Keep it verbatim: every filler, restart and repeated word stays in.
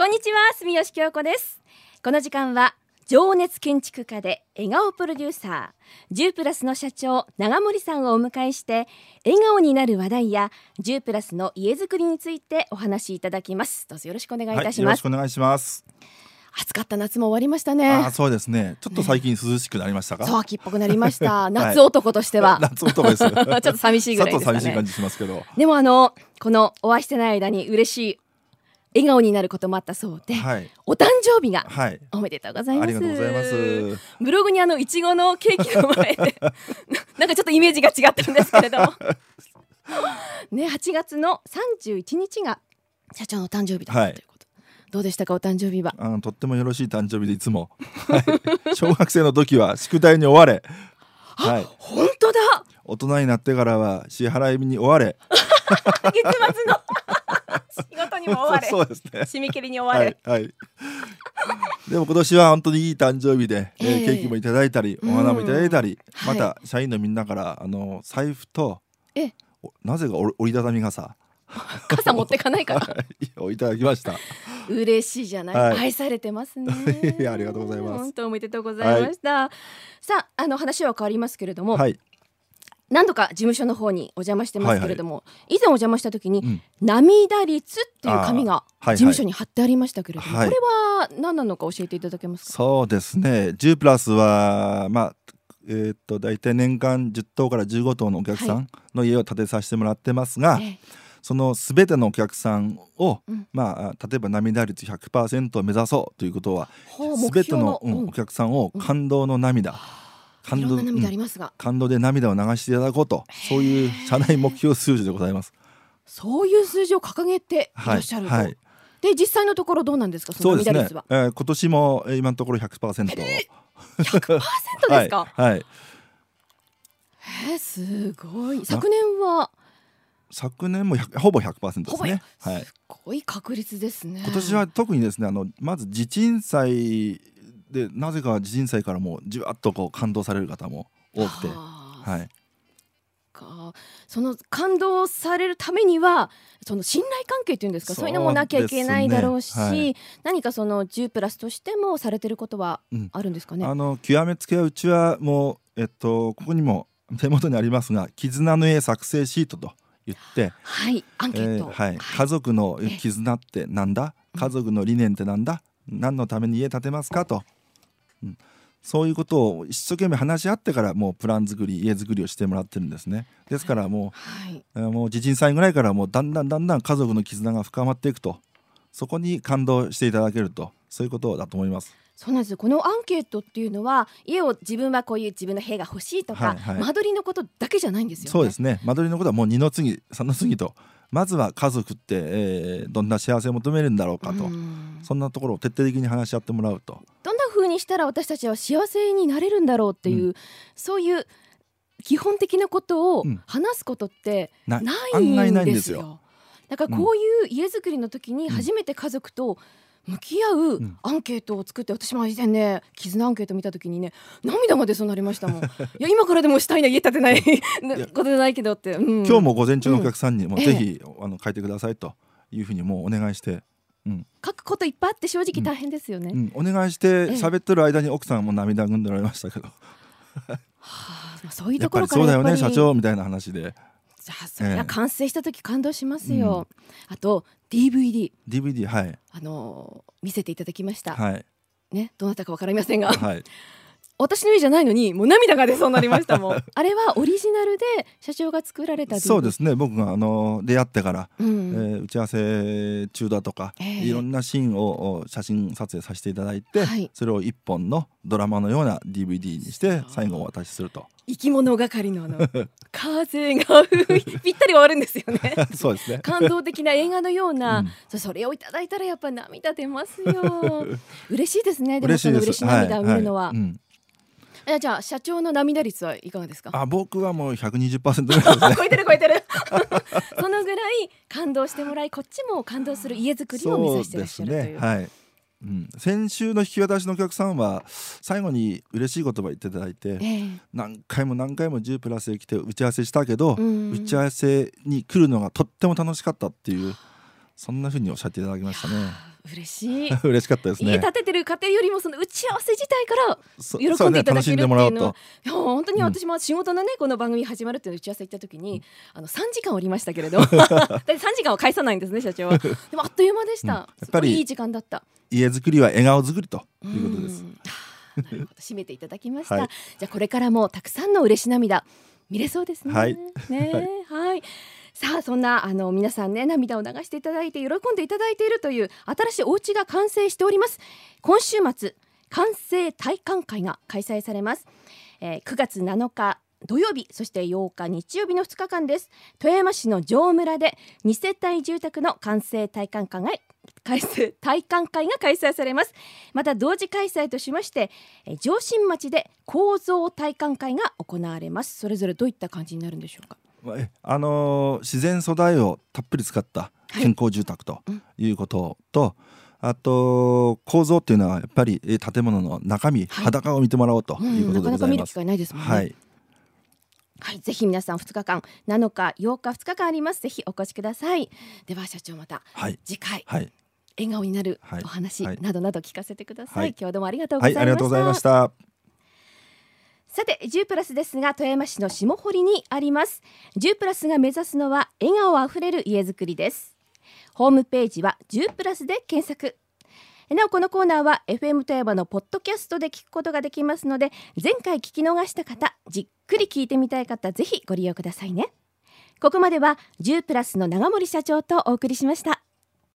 んにちは、住吉京子です。この時間は情熱建築家で笑顔プロデューサーじゅうプラスの社長長森さんをお迎えして、笑顔になる話題やじゅうプラスの家づくりについてお話しいただきます。どうぞよろしくお願いいたします。はい、 よろしくお願いします。 暑かった夏も終わりましたね。 あ、そうですね。ちょっと最近涼しくなりましたか？ ね、そう、秋っぽくなりました。夏男としては、はい、 夏男ですちょっと寂しいぐらいですかね。 ちょっと寂しい感じしますけど、 でもあのこのお会いしてない間に嬉しい笑顔になることもあったそうで、はい、お誕生日が、はい、おめでとうございます。 ありがとうございます。 ブログにあのいちごのケーキの前でなんかちょっとイメージが違ったんですけれどもね、はちがつのさんじゅういちにちが社長の誕生日だった、はい、ということ。どうでしたか、お誕生日は？ あのとってもよろしい誕生日で、いつも、はい、小学生の時は宿題に追われはい、本当だ。 大人になってからは支払いに追われ月末の仕事にも追われそうですね、 締め切りに追われ、 はいはい、でも今年は本当にいい誕生日で、えーえー、ケーキもいただいたりお花もいただいたり、また社員のみんなからあの財布とえなぜか折りたたみ傘傘持ってかないからをいただきました。 嬉しいじゃない、はい、愛されてますねいや、ありがとうございます。 本当おめでとうございました、はい、さあ、あの話は変わりますけれども、はい、何度か事務所の方にお邪魔してますけれども、はいはい、以前お邪魔した時に、うん、涙率っていう紙が事務所に貼ってありましたけれども、はいはい、これは何なのか教えていただけますか？ そうですね、じゅうプラスはまあえー、っとだいたい年間じゅっとうからじゅうごとうのお客さんの家を建てさせてもらってますが、はい、そのすべてのお客さんを、うん、まあ、例えば涙率 ひゃくパーセント を目指そうということは、すべての、うん、お客さんを感動の涙、うん、感動、 涙ありますが、うん、 感動で涙を流していただこうと、そういう社内目標数字でございます。 そういう数字を掲げていらっしゃると、はいはい、で実際のところどうなんですか、その涙率は？ そうですね、えー、今年も今のところ ひゃくパーセント、 えー、ひゃくパーセント ですか？ はい、はい、 えー、すごい。昨年は昨年もほぼ ひゃくパーセント ですね。はい、 すごい確率ですね。 今年は特にですね、あのまず地鎮祭で、なぜか地鎮祭からもじわっとこう感動される方も多くて、はい、 かその感動されるためにはその信頼関係っていうんですか、そういうのもなきゃいけないだろうし、はい、何かそのじゅうプラスとしてもされてることはあるんですかね？うん、 あの極めつけはうちはもう、えっと、ここにも手元にありますが、絆の絵作成シートと言って、 はい、アンケート、 えーはいはい、家族の絆ってなんだ、家族の理念ってなんだ、何のために家建てますかと、うん、そういうことを一生懸命話し合ってからもうプラン作り、家作りをしてもらってるんですね。ですからもう、はい、もう地震災ぐらいからもうだんだんだんだん家族の絆が深まっていくと、そこに感動していただけると、そういうことだと思います。 そうなんです。このアンケートっていうのは、家を自分はこういう自分の部屋が欲しいとか、はいはい、間取りのことだけじゃないんですよね。 そうですね、間取りのことはもうにの次さんの次と、まずは家族って、えー、どんな幸せを求めるんだろうかと、うん、そんなところを徹底的に話し合ってもらうと、 どんな風にしたら私たちは幸せになれるんだろうっていう、うん、そういう基本的なことを話すことってないんですよ。うん、案外ないんですよ。だからこういう家づくりの時に初めて家族と向き合うアンケートを作って、私も以前ね、絆アンケート見た時にね、涙が出そうになりましたもん。いや、今からでもしたいな、家建てないことじゃないけどって、うん、 今日も午前中のお客さんにもぜひ、うん、あの書いてくださいというふうにもうお願いして、うん、 書くこといっぱいあって正直大変ですよね。 うんうん、お願いして喋ってる間に奥さんも涙ぐんでおられましたけどはあ、そういうところからやっぱりそうだよね社長みたいな話で、 じゃあそれは完成した時感動しますよ。うん、あと ディーブイディー、 ディーブイディー、はい、 あのー、見せていただきました、 はいね、どなたか分かりませんが、 はい、 私の家じゃないのにもう涙が出そうになりましたもん。あれはオリジナルで社長が作られた ディーブイディー。 そうですね、僕があの出会ってから、うん、えー、打ち合わせ中だとか、えー、いろんなシーンを写真撮影させていただいて、はい、それを一本のドラマのような ディーブイディー にして最後お渡しすると。 生き物係のあの風がぴったり終わるんですよね。 そうですね、 感動的な映画のような、うん、それをいただいたらやっぱ涙出ますよ。嬉しいですね。でもその嬉しい涙を見るのは、はいはい、うん、え、じゃあ社長の涙率はいかがですか？ あ、僕はもう ひゃくにじゅっパーセント ぐらいですね。 超えてる超えてるそのぐらい感動してもらい、こっちも感動する家づくりを目指してらっしゃるという。そうですね、はい、 うん、先週の引き渡しのお客さんは最後に嬉しい言葉言っていただいて、えー、何回も何回もじゅうプラスへ来て打ち合わせしたけど、打ち合わせに来るのがとっても楽しかったっていう、そんな風におっしゃっていただきましたね。 嬉しい嬉しかったですね。 家建ててる家庭よりもその打ち合わせ自体からそ喜んでいただけるっていうのは、ね、いや本当に私も仕事のね、うん、この番組始まるっていう打ち合わせ行った時に、うん、あのさんじかんおりましたけれどさんじかんは返さないんですね社長は。でもあっという間でした、うん、やっぱりいい時間だった。 家づくりは笑顔づくりということです。 なるほど、締めていただきました、 はい、 じゃあこれからもたくさんの嬉し涙見れそうですね。 はい、 ねはい、さあそんなあの皆さんね涙を流していただいて喜んでいただいているという新しいお家が完成しております。今週末完成体感会が開催されます、えー、くがつなのか土曜日そしてようか日曜日のふつかかんです。富山市の上村でにせたい住宅の完成体感会が開催体感会が開催されます。また同時開催としまして上新町で構造体感会が行われます。それぞれどういった感じになるんでしょうか。 あのー、自然素材をたっぷり使った健康住宅ということと、はい、あと構造っていうのはやっぱり建物の中身、はい、裸を見てもらおうということでございます、うん、なかなか見る機会ないですもんね。はいはい、ぜひ皆さんふつかかんなのかようかふつかかんあります。ぜひお越しください。では社長また次回、はい、笑顔になるお話などなど聞かせてください、はい、今日はどうもありがとうございました、はい、ありがとうございました。さてじゅうプラスですが富山市の下堀にあります。じゅうプラスが目指すのは笑顔あふれる家づくりです。ホームページはじゅうプラスで検索。なおこのコーナーは エフエム 富山のポッドキャストで聞くことができますので、前回聞き逃した方、じっくり聞いてみたい方ぜひご利用くださいね。ここまではじゅうプラスの長森社長とお送りしました。